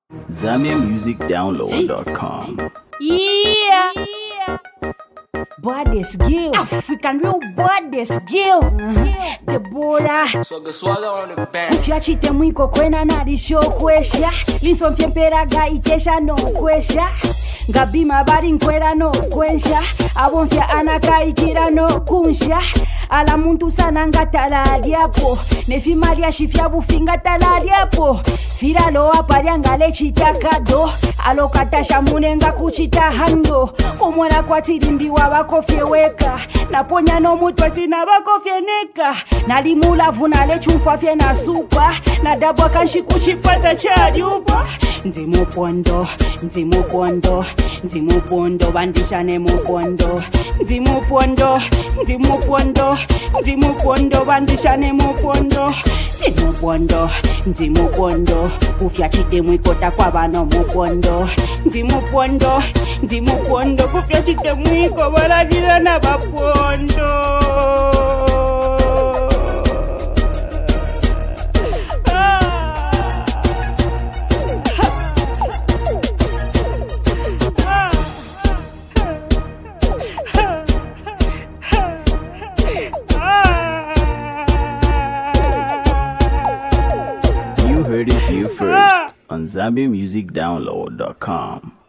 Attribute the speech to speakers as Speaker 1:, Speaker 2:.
Speaker 1: ZambianMusicDownload.com.
Speaker 2: Yeah. Baddest girl, African real baddest girl. Deborah.
Speaker 3: Swagger on the band.
Speaker 2: Fyachite mwiko kwena nadisho kwesha. Linso mpiempera ga ikesha no kwesha. Gabima bari nkwera no kwensha. Abonfya anaka ikira no kunsha. Ala muntu sana ngatalaliapo. Nefi maria shifya bufinga talaliapo. Fira loa pariangale chitakado. Alo katasha munenga kuchita hando. Umwana kwa tirimbi wa bakofye weka. Naponya no mutwa tina bakofye neka. Nalimula vuna lechumfafye na supa. Nadabwa kanshi kuchipata chadi upa. Ndimupondo, ndimupondo, ndimupondo, bandishane mupondo. Ndimupondo, ndimupondo, ndimupondo, bandishane mupondo. Ndimupondo, ndimupondo, kufyachite mwikota kwa bano mupondo. Ndimupondo, ndimupondo, kufyachite mwiko baladira na bapondo.
Speaker 1: You heard it here first on ZambianMusicDownload.com.